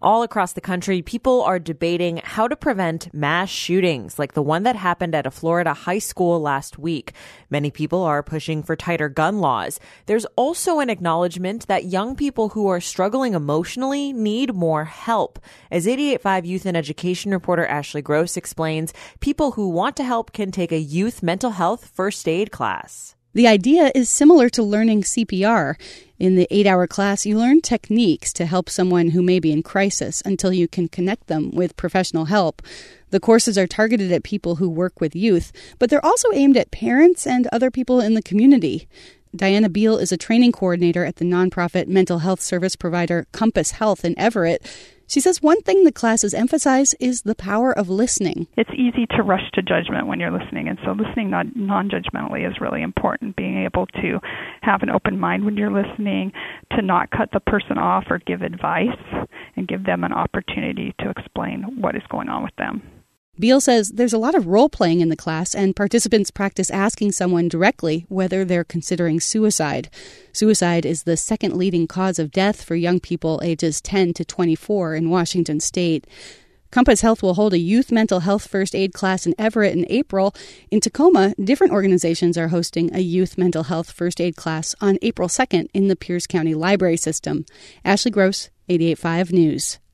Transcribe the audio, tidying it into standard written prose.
All across the country, people are debating how to prevent mass shootings like the one that happened at a Florida high school last week. Many people are pushing for tighter gun laws. There's also an acknowledgement that young people who are struggling emotionally need more help. As 88.5 Youth and Education reporter Ashley Gross explains, people who want to help can take a youth mental health first aid class. The idea is similar to learning CPR. In the 8-hour class, you learn techniques to help someone who may be in crisis until you can connect them with professional help. The courses are targeted at people who work with youth, but they're also aimed at parents and other people in the community. Diana Beal is a training coordinator at the nonprofit mental health service provider Compass Health in Everett. She says one thing the classes emphasize is the power of listening. It's easy to rush to judgment when you're listening, and so listening non-judgmentally is really important. Being able to have an open mind when you're listening, to not cut the person off or give advice, and give them an opportunity to explain what is going on with them. Beal says there's a lot of role-playing in the class, and participants practice asking someone directly whether they're considering suicide. Suicide is the second leading cause of death for young people ages 10 to 24 in Washington state. Compass Health will hold a youth mental health first aid class in Everett in April. In Tacoma, different organizations are hosting a youth mental health first aid class on April 2nd in the Pierce County Library System. Ashley Gross, 88.5 News.